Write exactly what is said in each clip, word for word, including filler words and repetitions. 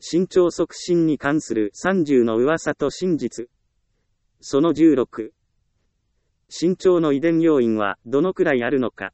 身長促進に関するさんじゅうの噂と真実。そのじゅうろく。身長の遺伝要因はどのくらいあるのか。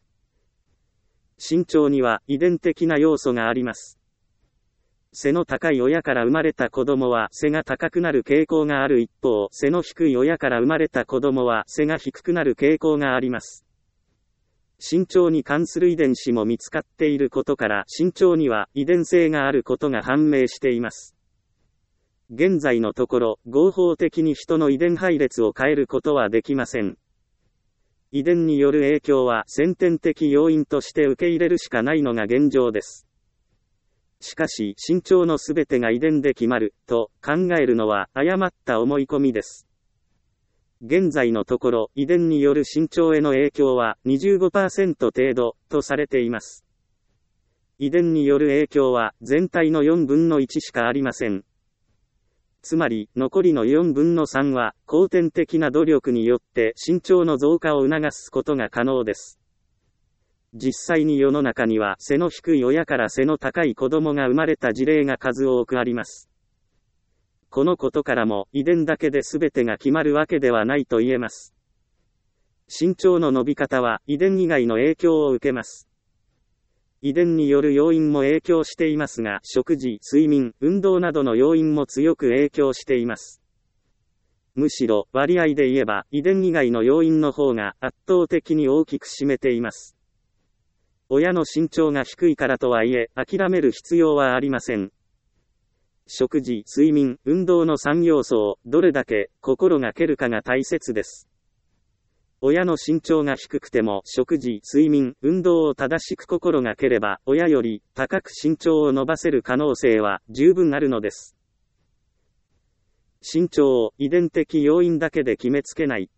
身長には遺伝的な要素があります。背の高い親から生まれた子供は背が高くなる傾向がある一方、背の低い親から生まれた子供は背が低くなる傾向があります。身長に関する遺伝子も見つかっていることから、身長には遺伝性があることが判明しています。現在のところ、合法的に人の遺伝配列を変えることはできません。遺伝による影響は先天的要因として受け入れるしかないのが現状です。しかし、身長のすべてが遺伝で決まる、と考えるのは誤った思い込みです。現在のところ、遺伝による身長への影響は にじゅうごパーセント 程度、とされています。遺伝による影響は全体のよんぶんのいちしかありません。つまり、残りのよんぶんのさんは、後天的な努力によって身長の増加を促すことが可能です。実際に世の中には、背の低い親から背の高い子供が生まれた事例が数多くあります。このことからも、遺伝だけで全てが決まるわけではないと言えます。身長の伸び方は、遺伝以外の影響を受けます。遺伝による要因も影響していますが、食事、睡眠、運動などの要因も強く影響しています。むしろ、割合で言えば、遺伝以外の要因の方が圧倒的に大きく占めています。親の身長が低いからとはいえ、諦める必要はありません。食事、睡眠、運動のさん要素をどれだけ心がけるかが大切です。親の身長が低くても食事、睡眠、運動を正しく心がければ親より高く身長を伸ばせる可能性は十分あるのです。身長を遺伝的要因だけで決めつけない。